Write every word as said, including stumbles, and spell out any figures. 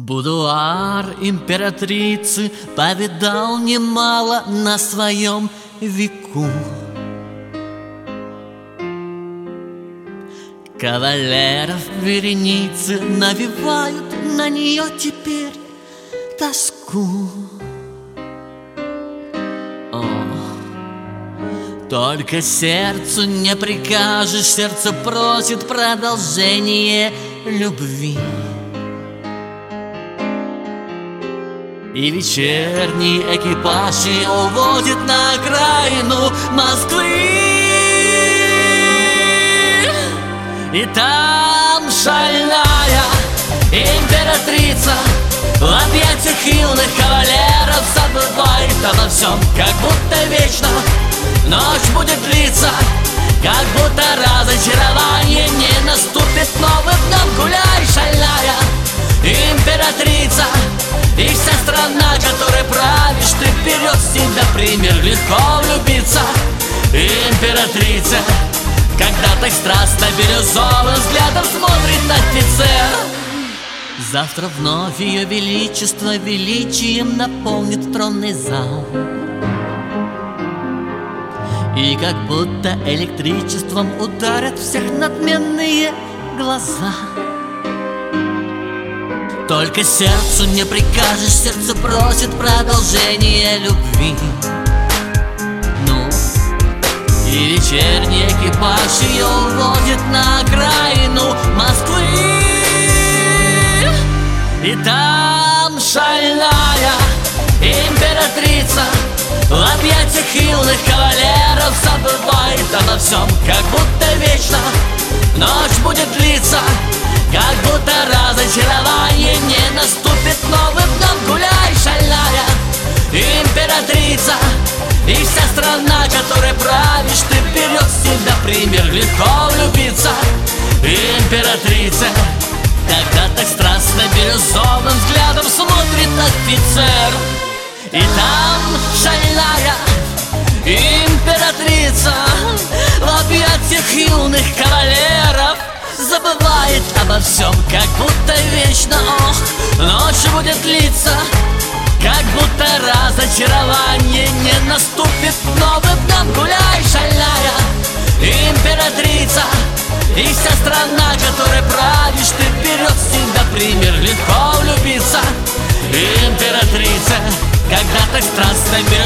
Будуар императрицы повидал немало на своем веку. Кавалеров вереницы навевают на нее теперь тоску. О, только сердцу не прикажешь, сердце просит продолжение любви. И вечерний экипаж ее уводит на окраину Москвы. И там шальная императрица в объятиях юных кавалеров забывает обо всем, как будто вечно ночь будет длиться, как будто разочарование не наступит новым днем. Гуляй, шальная императрица, и вся страна, которой правишь, ты берешь с себя пример. Легко влюбиться, императрица, когда так страстно бирюзовым взглядом смотрит офицер. Завтра вновь ее величество величием наполнит тронный зал. И как будто электричеством ударят всех надменные глаза. Только сердцу не прикажешь, сердце просит продолжение любви. Ну, и вечерний экипаж ее уводит на окраину Москвы. И там шальная императрица в объятиях юных кавалеров забывает обо всем, как будто вечно ночь будет длиться, как будто разочарование не наступит новым днем. Гуляй, шальная императрица, и вся страна, которой правишь, ты берешь с себя пример. Легко влюбиться, императрица, когда так страстно бирюзовым взглядом смотрит офицер. И там шальная императрица в объятиях юных кавалеров забывает обо всем, как будто вечно, ох, ночь будет длиться, как будто разочарование не наступит новым днем. Гуляй, шальная императрица, и вся страна, которой правишь, ты берешь с себя пример. Легко влюбиться, императрица, когда так страстно берешь